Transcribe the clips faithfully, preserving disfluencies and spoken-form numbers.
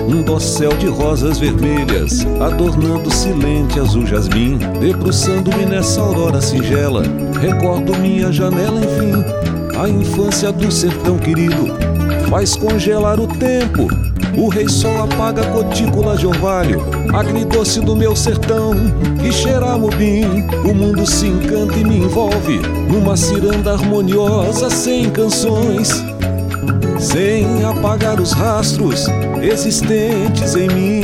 um dossel de rosas vermelhas, adornando silente azul jasmim. Debruçando-me nessa aurora singela, recordo minha janela, enfim. A infância do sertão querido faz congelar o tempo. O rei sol apaga gotículas de orvalho, agridoce do meu sertão, que cheira a mubim. O mundo se encanta e me envolve numa ciranda harmoniosa, sem canções, sem apagar os rastros existentes em mim.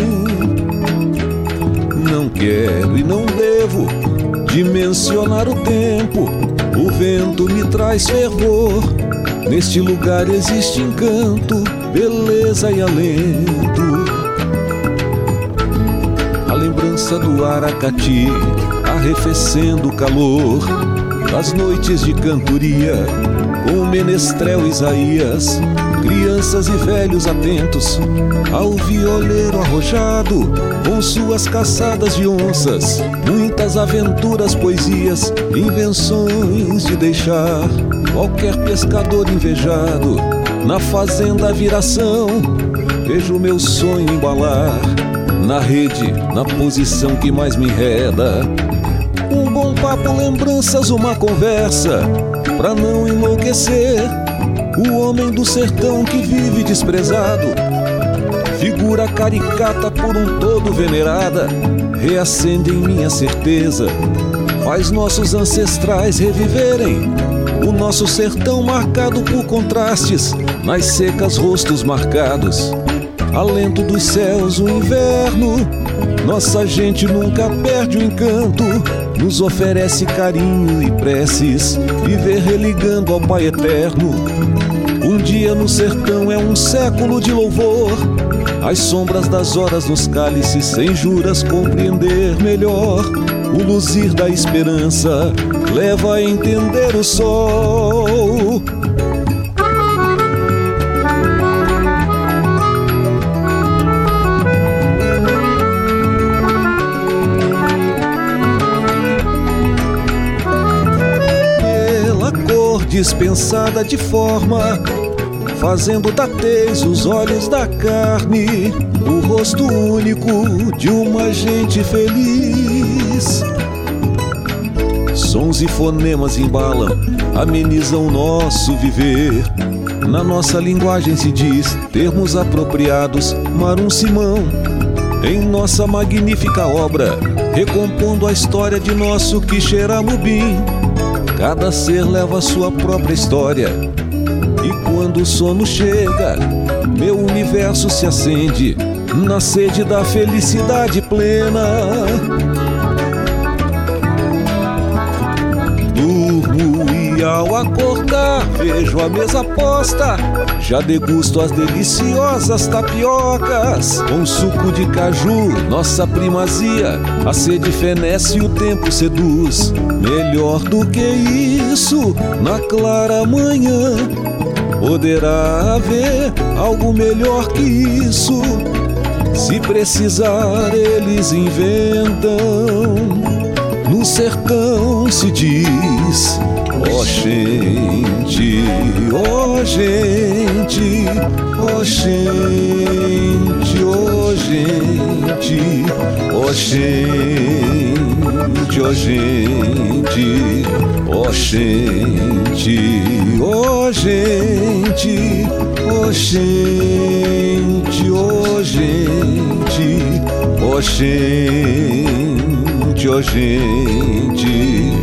Não quero e não devo dimensionar o tempo. O vento me traz fervor. Neste lugar existe encanto, beleza e alento. A lembrança do Aracati arrefecendo o calor das noites de cantoria com o menestrel Isaías. Crianças e velhos atentos ao violeiro arrojado, com suas caçadas de onças, muitas aventuras, poesias, invenções de deixar qualquer pescador invejado. Na fazenda viração, vejo meu sonho embalar na rede, na posição que mais me enreda. Um bom papo, lembranças, uma conversa pra não enlouquecer. O homem do sertão que vive desprezado, figura caricata por um todo venerada, reacende em minha certeza, faz nossos ancestrais reviverem. O nosso sertão marcado por contrastes, nas secas rostos marcados, alento dos céus o inverno. Nossa gente nunca perde o encanto, nos oferece carinho e preces, viver religando ao Pai Eterno. Um dia no sertão é um século de louvor, as sombras das horas nos cálices, sem juras compreender melhor. O luzir da esperança leva a entender o sol. Pela cor dispensada de forma, fazendo da tez os olhos da carne, o rosto único de uma gente feliz. Sons e fonemas embalam, amenizam nosso viver. Na nossa linguagem se diz termos apropriados, Marum Simão. Em nossa magnífica obra, recompondo a história de nosso Quixeramobim. Cada ser leva a sua própria história, e quando o sono chega, meu universo se acende na sede da felicidade plena. Durmo e ao acordar vejo a mesa posta, já degusto as deliciosas tapiocas com suco de caju, nossa primazia. A sede fenece e o tempo seduz. Melhor do que isso, na clara manhã poderá haver algo melhor que isso. Se precisar, eles inventam. No sertão se diz: ó oh, gente, ó oh, gente, ó oh, gente, ó oh, gente, ó oh, gente, ó oh, gente, ó oh, gente, ó oh, gente, ó oh, gente, ó oh, gente, ó oh, gente, ó oh, gente.